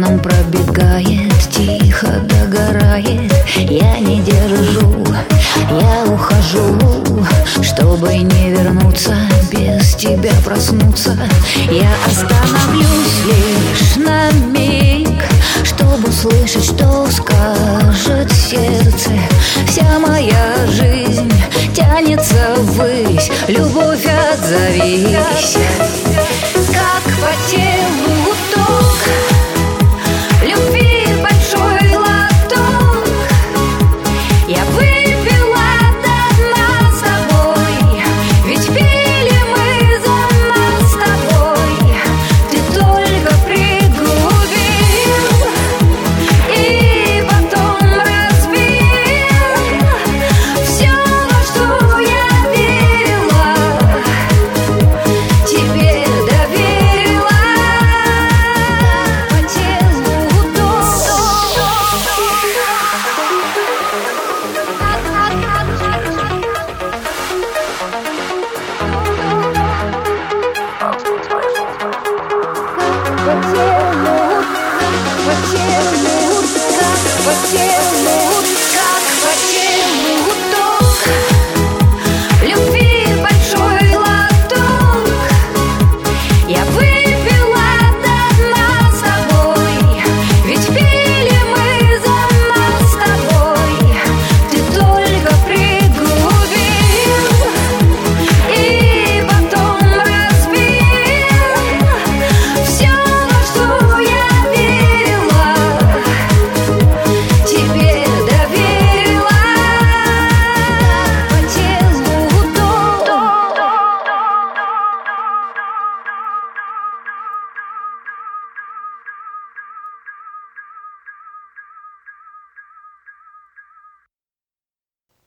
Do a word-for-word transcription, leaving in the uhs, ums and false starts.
нам пробегает, тихо догорает. Я не держу, я ухожу, чтобы не вернуться, без тебя проснуться. Я остановлюсь лишь на миг, чтобы услышать, что скажет сердце. Вся моя жизнь тянется ввысь, любовь отзовись. Как по телу ток любви большой лоток, я выпила до дна с тобой, ведь пили мы за нас с тобой. Ты только пригубил и потом разбил все, во что я верила, тебе доверила. По телу ток. По телу, по телу, как по телу.